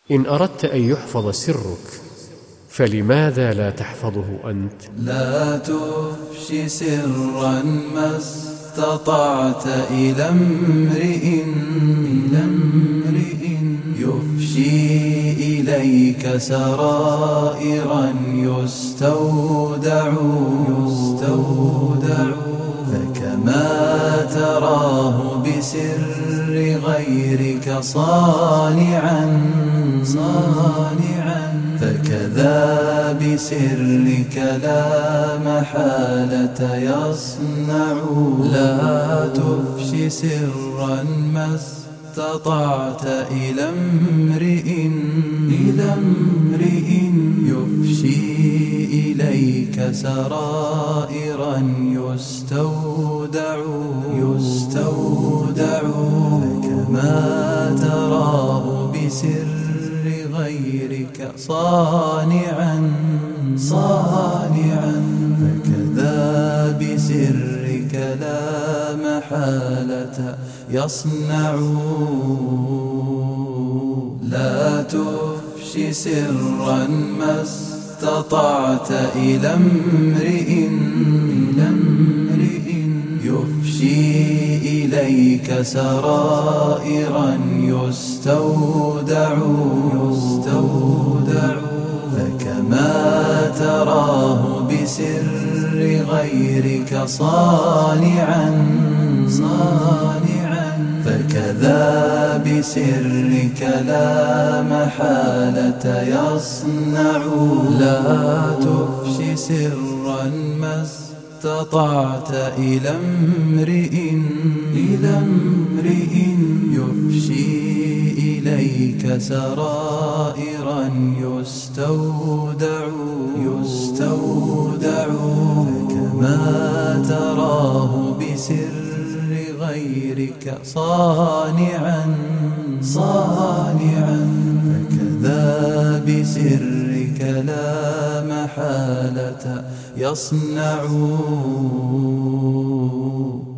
إن أردت أن يحفظ سرك فلماذا لا تحفظه أنت؟ لا تفشي سرا ما استطعت إلى امرئ يفشي إليك سرائرا يستودع فكما تراه بسر غيرك صانعا فكذا بسرك لا محالة يصنع. لا تفشي سرا ما استطعت إلى امرئ يفشي إليك سرائرا يستودع فكما تراه بسر غيرك صانعا فكذا بسرك لا محالة يصنع. لا تفشي سرا ما استطعت إلى امرئ يفشي إليك سرائرا يستودع فكما تراه بسر غيرك صانعا فكذا بسرك لا محالة يصنع. لا تفشي سرا ما استطعت إلى امرئ يفشي إليك سرائرا يستودع فكما تراه بسر غيرك صانعا فكذا بسرك لا محالة يصنع.